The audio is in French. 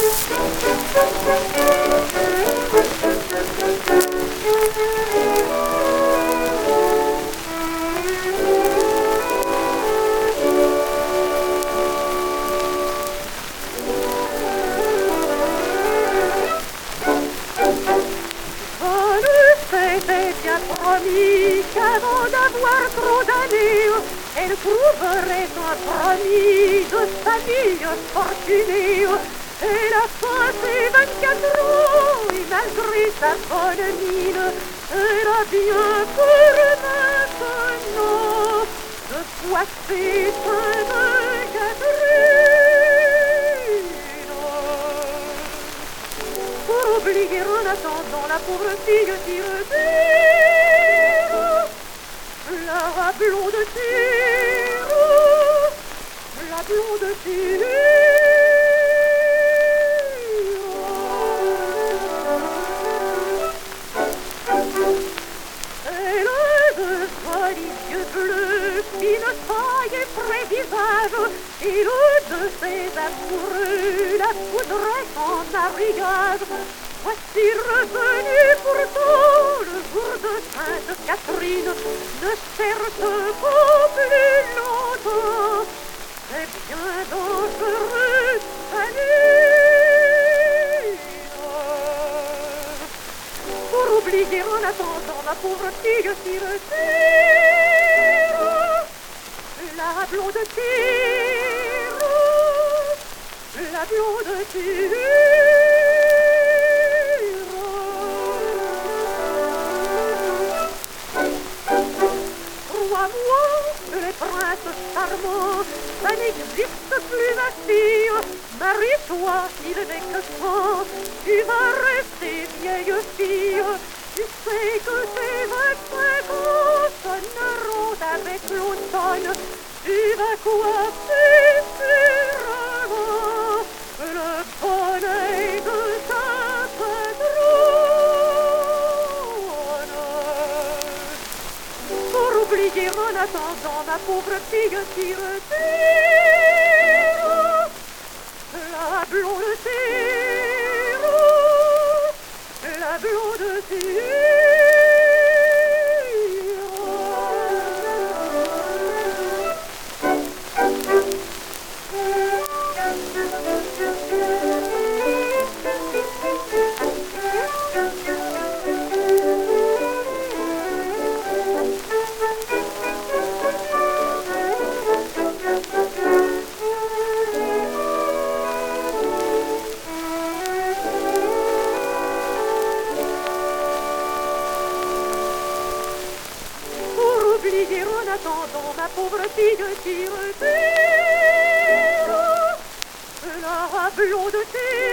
C'était bien promis qu'avant d'avoir trop d'années, elle trouverait un promis de famille fortunée. Elle a passé 24 ans et malgré sa bonne mine, elle a bien peur maintenant de fouetter Sainte-Catherine. Pour oublier en attendant la pauvre fille qui retire la blonde tire, la blonde tire. Elle a de jolis yeux bleus, fine taille et frais visage, et l'un de ses amoureux la voudrait en mariage. Voici revenu pourtant le jour de Sainte-Catherine, ne cherche pas plus longtemps, c'est bien dangereux sa nuit. Pour oublier en attendant la pauvre fille qui retire la blonde tire, la blonde tire. Crois-moi, les princes charmants, ça n'existe plus, ma fille. Marie-toi, il n'est que 100, tu vas rester vieille fille. Tu sais que tes 25 ans sonneront avec l'automne. Tu vas coiffer sûrement le bonnet de ta patronne. Pour oublier en attendant ma pauvre fille qui retire la blonde tire, la blonde tire. Oublier en attendant ma pauvre fille qui retire la blonde tire.